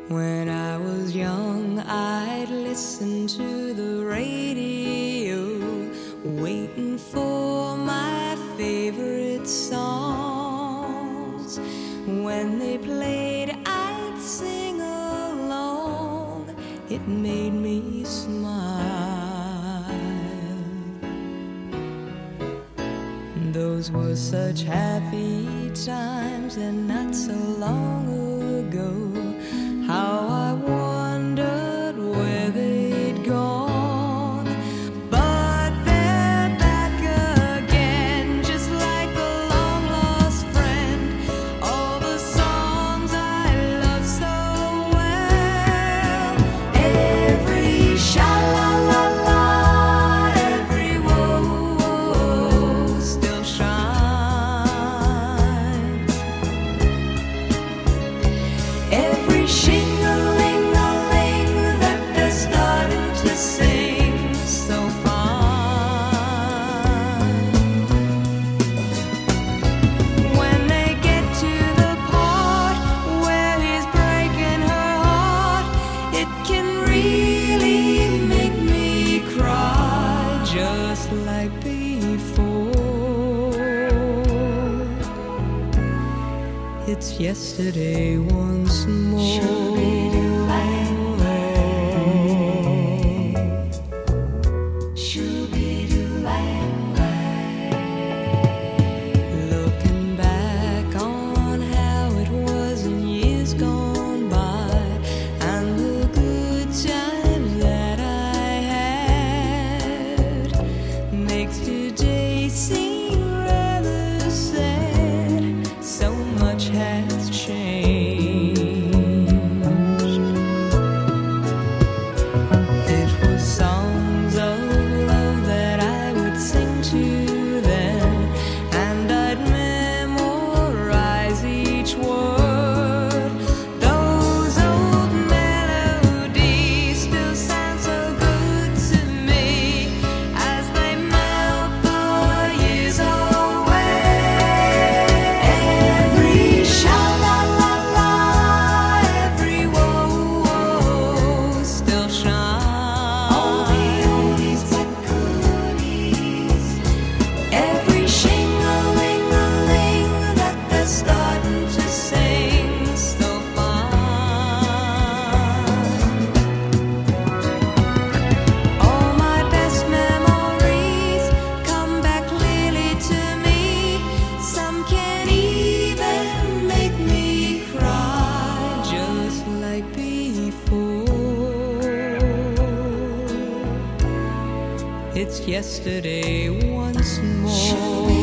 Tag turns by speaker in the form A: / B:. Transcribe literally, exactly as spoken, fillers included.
A: When I was young, I'd listen to the radio, waiting for my favorite songs. When they played, I'd sing along. It made me smile. Those were such happy times, and not so long ago. How I wondered where they'd gone. But they're back again, just like a long-lost friend. All the songs I love so well. Every sha-la-la-la, every whoa-whoa still shines. Every shing-a-ling-a-ling that they're starting to sing so fine. When they get to the part where he's breaking her heart, it can really make me cry, just like before. It's yesterday once more. Looking back on how it was in years gone by, and the good times that I had, makes today seem rather sad. So much has changed. It was songs of love that I would sing to them, and I'd memorize each word. Those old melodies still sound so good to me as they melt the years away. Every sha-la-la-la, every whoa-whoa still shines. All the oldies but goodies. Every shing-a-ling-a-ling that they're starting to sing so fine. All my best memories come back clearly to me. Some can even make me cry, just like before. It's yesterday once more.